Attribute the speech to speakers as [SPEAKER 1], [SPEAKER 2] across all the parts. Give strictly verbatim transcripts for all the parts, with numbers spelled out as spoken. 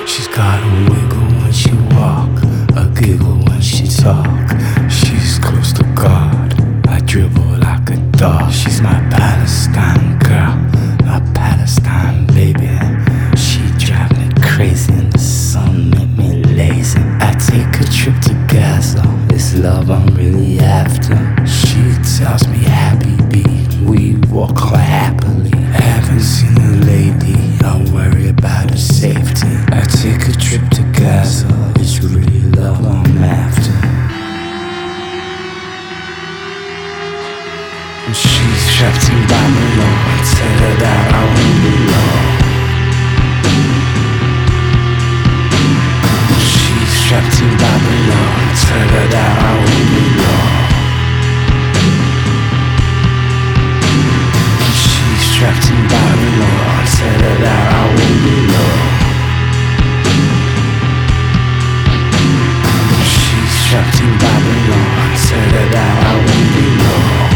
[SPEAKER 1] She's got a wiggle when she walk, a giggle when she talk. She's close to God, I dribble like a dog. She's my Palestine girl, my Palestine baby. She drive me crazy in the sun, make me lazy. I take a trip to Gaza, it's love I'm really after. She tells me happy bee, we walk quite happily. I haven't seen a lady, I worry about her safety. I take a trip to Gaza, it's really love I'm after. And she's trapped in Babylon, I tell her that I won't be long. She's trapped in Babylon, I tell her that I won't be long. She's trapped in Babylon, I tell her that I won't be long. She's trapped in Babylon, I tell her that I won't be long.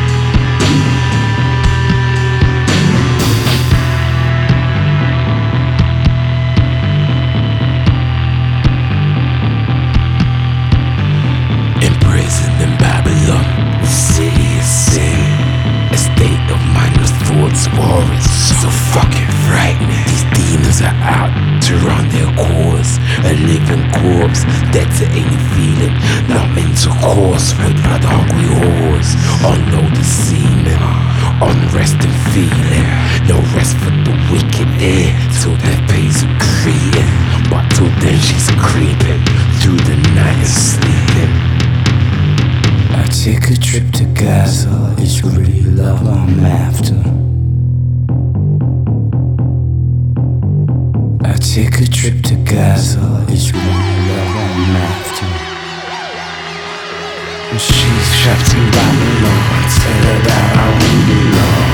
[SPEAKER 1] Imprisoned in Babylon, the city is sin. A state of mind with thoughts of horrors, so fucking frightening. These demons are out to run their course. A living corpse, dead to any feeling, not intercourse with blood hungry whores. Unloaded semen, unresting feeling. No rest for the wicked ear, till death pays a greeting. But till then she's creeping through the night and sleeping. I take a trip to Gaza, it's really love I'm after. I take a trip to Gaza, it's really love I'm after. And she's trapped in Babylon, I tell her that I won't be long.